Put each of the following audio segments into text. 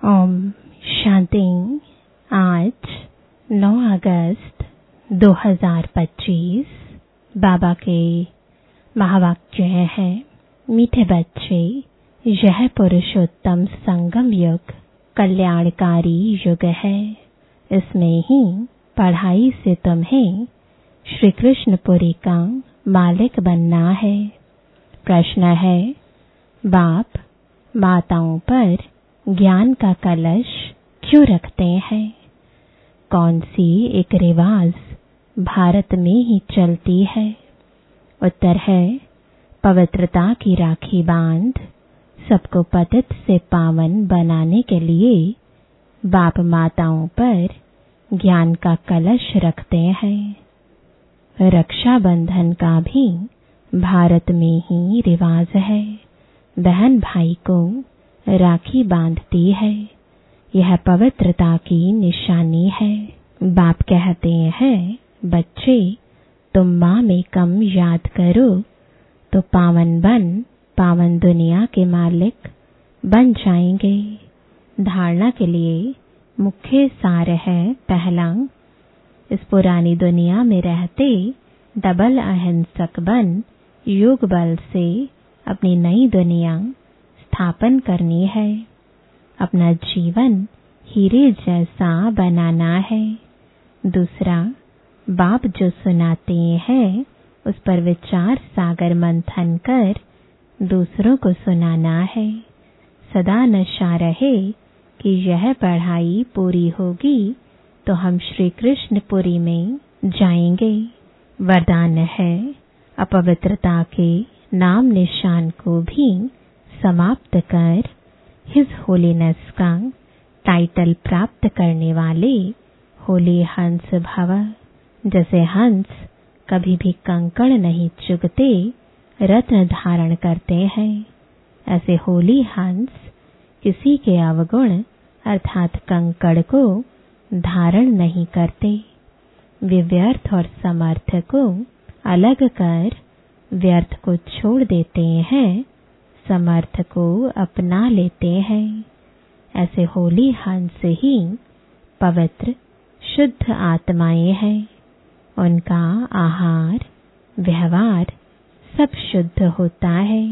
ओम शांति। आज 9 अगस्त 2025 बाबा के महावाक्य है। मीठे बच्चे, यह पुरुषोत्तम संगम युग कल्याणकारी युग है। इसमें ही पढ़ाई से तुम्हें श्री कृष्णपुरी का मालिक बनना है। प्रश्न है, बाप माताओं पर ज्ञान का कलश क्यों रखते हैं? कौन सी एक रिवाज भारत में ही चलती है? उत्तर है, पवित्रता की राखी बांध सबको पतित से पावन बनाने के लिए बाप माताओं पर ज्ञान का कलश रखते हैं। रक्षाबंधन का भी भारत में ही रिवाज है। बहन भाई को राखी बांधती है। यह पवित्रता की निशानी है। बाप कहते हैं, बच्चे तुम माँ में कम याद करो तो पावन पावन दुनिया के मालिक बन जाएंगे। धारणा के लिए मुख्य सार है, पहला, इस पुरानी दुनिया में रहते डबल अहिंसक बन योग बल से अपनी नई दुनिया स्थापन करनी है। अपना जीवन हीरे जैसा बनाना है। दूसरा, बाप जो सुनाते हैं उस पर विचार सागर मंथन कर दूसरों को सुनाना है। सदा नशा रहे कि यह पढ़ाई पूरी होगी तो हम श्री कृष्णपुरी में जाएंगे। वरदान है, अपवित्रता के नाम निशान को भी समाप्त कर हिज होलीनेस का टाइटल प्राप्त करने वाले होली हंस भव। जैसे हंस कभी भी कंकड़ नहीं चुगते, रत्न धारण करते हैं, ऐसे होली हंस किसी के अवगुण अर्थात कंकड़ को धारण नहीं करते। वे व्यर्थ और समर्थ को अलग कर व्यर्थ को छोड़ देते हैं, समर्थ को अपना लेते हैं। ऐसे होली हंस ही पवित्र शुद्ध आत्माएं हैं। उनका आहार व्यवहार सब शुद्ध होता है।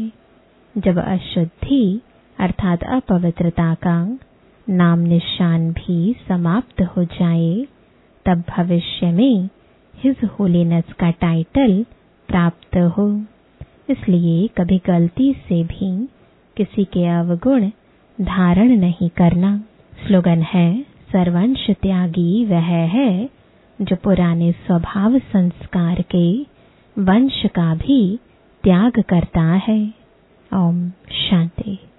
जब अशुद्धि अर्थात अपवित्रता का नाम निशान भी समाप्त हो जाए तब भविष्य में हिज होलीनेस का टाइटल प्राप्त हो। इसलिए कभी गलती से भी किसी के अवगुण धारण नहीं करना। स्लोगन है, सर्वंश त्यागी वह है जो पुराने स्वभाव संस्कार के वंश का भी त्याग करता है। ओम शांति।